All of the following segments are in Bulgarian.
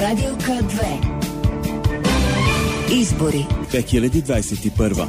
Радио К2. Избори 2021.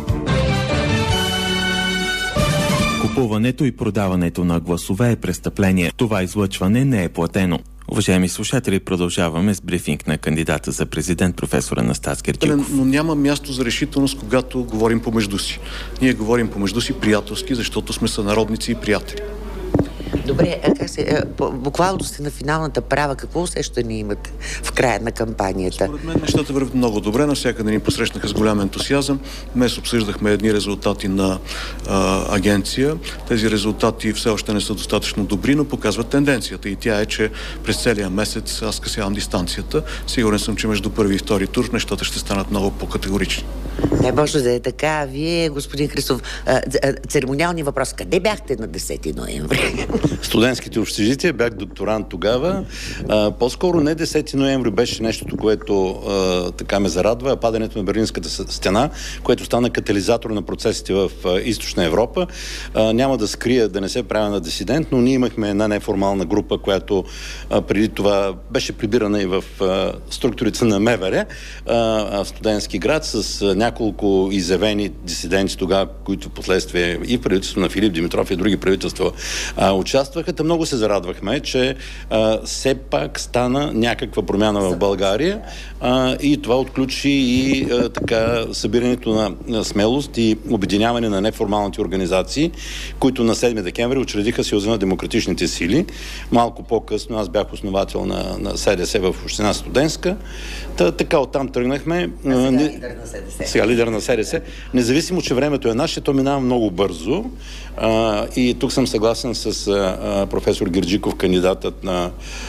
Купуването и продаването на гласове е престъпление. Това излъчване не е платено. Уважаеми слушатели, продължаваме с брифинг на кандидата за президент професор Анастас Герджиков. Но няма място за решителност, когато говорим помежду си. Ние говорим помежду си приятелски, защото сме сънародници и приятели. Добре, буквално сте на финалната права. Какво усещане имате в края на кампанията? Според мен нещата вървят много добре. Навсякъде ни посрещнаха с голям ентусиазъм. Днес обсъждахме едни резултати на агенция. Тези резултати все още не са достатъчно добри, но показват тенденцията. И тя е, че през целия месец аз скъсявам дистанцията. Сигурен съм, че между първи и втори тур нещата ще станат много по-категорични. Не може да е така. Вие, господин Христов, церемониални въпрос. Къде бяхте на 10 ноември? Студентските общежития, бях докторант тогава. По-скоро не 10 ноември беше нещото, което така ме зарадва, а падането на Берлинската стена, което стана катализатор на процесите в Източна Европа. Няма да скрия, да не се правя на дисидент, но ние имахме една неформална група, която преди това беше прибирана и в структурите на МВР, в студентски град, с няколко изявени дисиденти тогава, които последствие и правителство на Филип Димитров и други правителства участваха. Много се зарадвахме, че все пак стана някаква промяна в България и това отключи и така събирането на смелост и обединяване на неформалните организации, които на 7 декември учредиха Съюза на демократичните сили. Малко по-късно аз бях основател на СДС в община Студентска. Така оттам тръгнахме. Сега лидер на СДС. Независимо, че времето е наше, то минава много бързо. И тук съм съгласен с професор Герджиков, кандидатът на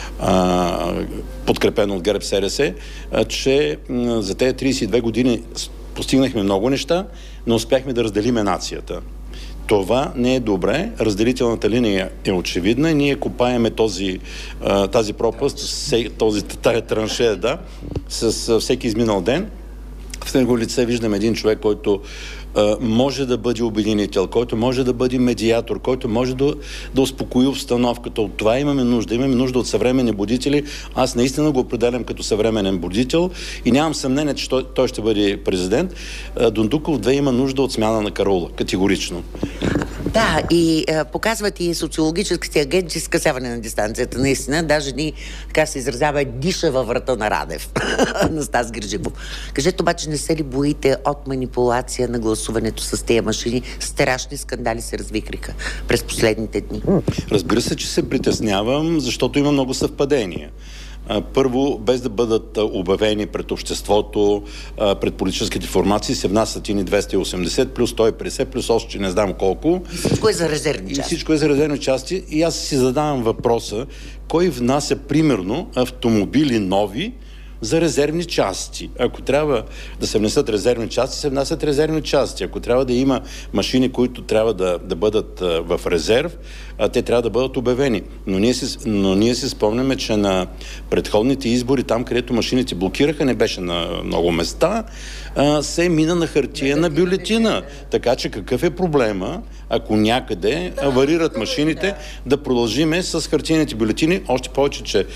подкрепен от ГЕРБ СДС, че за тези 32 години постигнахме много неща, но успяхме да разделиме нацията. Това не е добре. Разделителната линия е очевидна. Ние копаеме тази пропаст, тая траншея, с всеки изминал ден. В него лице виждам един човек, който може да бъде обединител, който може да бъде медиатор, който може да успокои обстановката. От това имаме нужда. Имаме нужда от съвременни будители. Аз наистина го определям като съвременен будител и нямам съмнение, че той ще бъде президент. Дондуков 2 има нужда от смяна на караула. Категорично. Да, и показват и социологическите агенти скъсяване на дистанцията. Наистина, даже ни, така се изразява, диша във врата на Радев. Анастас Герджиков. Кажете обаче, не се ли боите от манипулация на гласуването с тези машини? Страшни скандали се развихриха през последните дни. Разбира се, че се притеснявам, защото има много съвпадения. Първо, без да бъдат обявени пред обществото, пред политическите формации, се внасят ини 280, плюс 150, плюс още не знам колко. И всичко е за резервни части. И всичко е за резервни части. И аз си задавам въпроса, кой внася примерно автомобили нови за резервни части. Ако трябва да се внесат резервни части, се внасят резервни части. Ако трябва да има машини, които трябва да бъдат в резерв, те трябва да бъдат обявени. Но ние си спомняме, че на предходните избори, там където машините блокираха, не беше на много места, се мина на хартиена бюлетина. Така че какъв е проблема, ако някъде аварират машините, да продължиме с хартиените бюлетини, още повече, че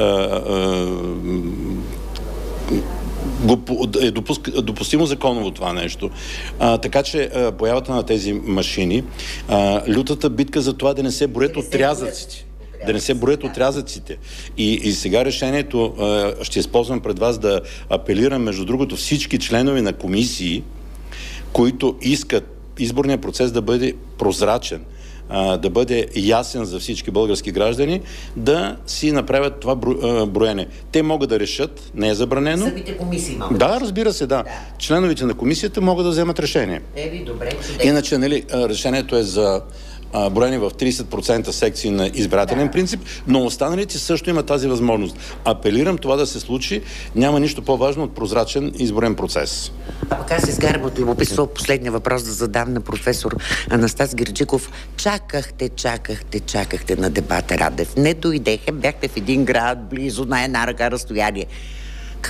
е допустимо законово това нещо. Така че появата на тези машини, лютата битка за това да не се броят отрязъците. Да не се броят отрязъците. И сега решението ще използвам пред вас да апелирам, между другото, всички членове на комисии, които искат изборният процес да бъде прозрачен, да бъде ясен за всички български граждани, да си направят това броене. Те могат да решат, не е забранено. Самите комисии могат. Да, разбира се, да. Членовете на комисията могат да вземат решение. Добре. Иначе, решението е за броени в 30% секции на избирателен принцип, но останалите също имат тази възможност. Апелирам това да се случи. Няма нищо по-важно от прозрачен изборен процес. А пък аз изгарям от любопитство последния въпрос да задам на професор Анастас Герджиков. Чакахте на дебата Радев. Не дойдеха, бяхте в един град, близо на една ръка разстояние.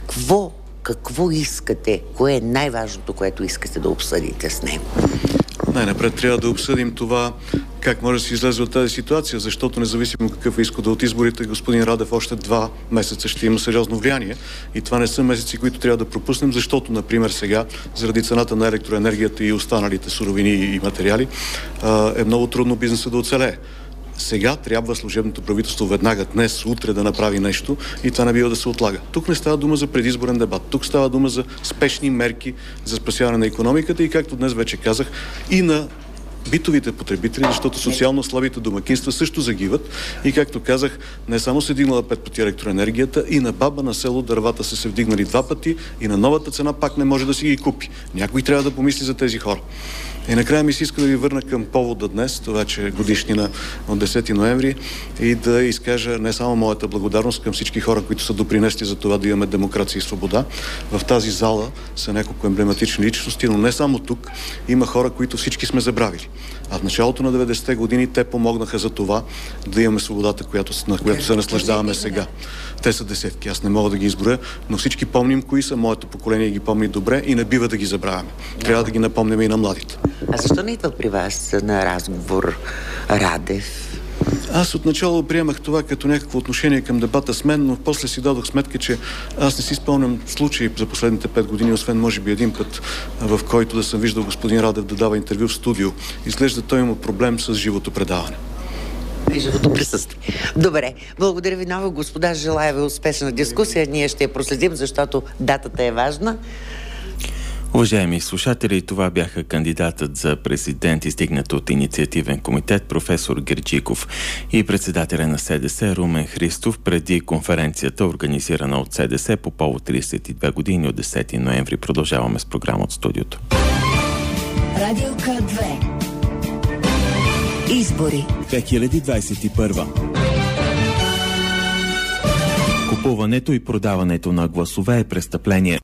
Какво искате? Кое е най-важното, което искате да обсъдите с него? Най-напред трябва да обсъдим това как може да се излезе от тази ситуация, защото независимо какъв е изхода от изборите, господин Радев още 2 месеца ще има сериозно влияние и това не са месеци, които трябва да пропуснем, защото, например, сега, заради цената на електроенергията и останалите суровини и материали, е много трудно бизнеса да оцелее. Сега трябва служебното правителство веднага, днес, утре да направи нещо и това не бива да се отлага. Тук не става дума за предизборен дебат. Тук става дума за спешни мерки за спасяване на икономиката и, както днес вече казах, и на битовите потребители, защото социално слабите домакинства също загиват и, както казах, не само се вдигнала 5 пъти електроенергията, и на баба на село дървата са се вдигнали 2 пъти и на новата цена пак не може да си ги купи. Някой трябва да помисли за тези хора. И накрая ми се иска да ви върна към повода днес, това, че е годишнина от 10 ноември, и да изкажа не само моята благодарност към всички хора, които са допринесли за това да имаме демокрация и свобода. В тази зала са няколко емблематични личности, но не само тук. Има хора, които всички сме забравили. А в началото на 90-те години те помогнаха за това да имаме свободата, на която се наслаждаваме сега. Те са десетки, аз не мога да ги изброя, но всички помним кои са, моето поколение ги помни добре и не бива да ги забравяме. Трябва да ги напомним и на младите. А защо не идва при вас на разговор Радев? Аз отначало приемах това като някакво отношение към дебата с мен, но после си дадох сметка, че аз не си спомням случаи за последните 5 години, освен може би един път, в който да съм виждал господин Радев да дава интервю в студио. Изглежда той има проблем с живото предаване. И живото присъствие. Добре, благодаря ви много, господа. Желая ви успешна дискусия. Ние ще я проследим, защото датата е важна. Уважаеми слушатели, това бяха кандидатът за президент, издигнат от инициативен комитет професор Герджиков, и председателя на СДС Румен Христов преди конференцията, организирана от СДС по повод 32 години от 10 ноември. Продължаваме с програма от студиото. Радио К2. Избори 2021. Купуването и продаването на гласове е престъпление.